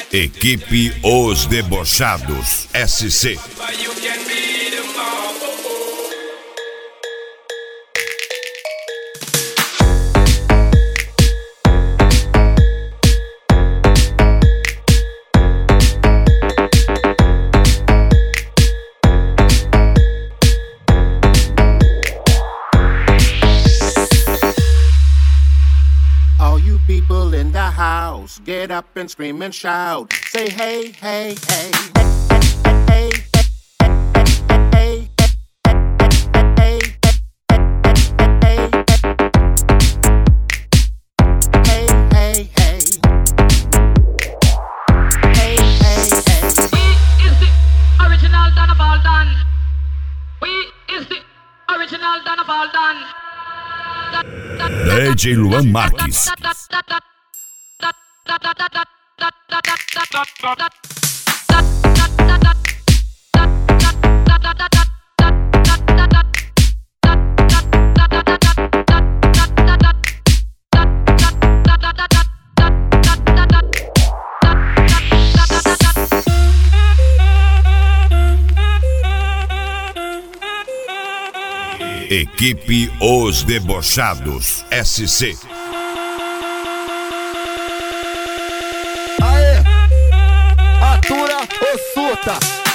Equipe Os Debochados SC. People in the house, get up and scream and shout. Say hey, hey, hey, hey, hey, hey, hey, hey, hey, hey, hey. We is the original Don of all done. We is the original Don of all done. DJ Luan Marques. Equipe Os Debochados SC. Aê, atura ou surta?